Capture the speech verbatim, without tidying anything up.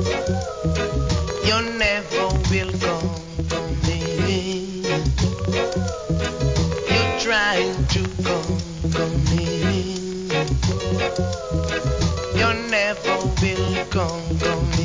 You never will come to me. You're trying to come to me. You never will come to me.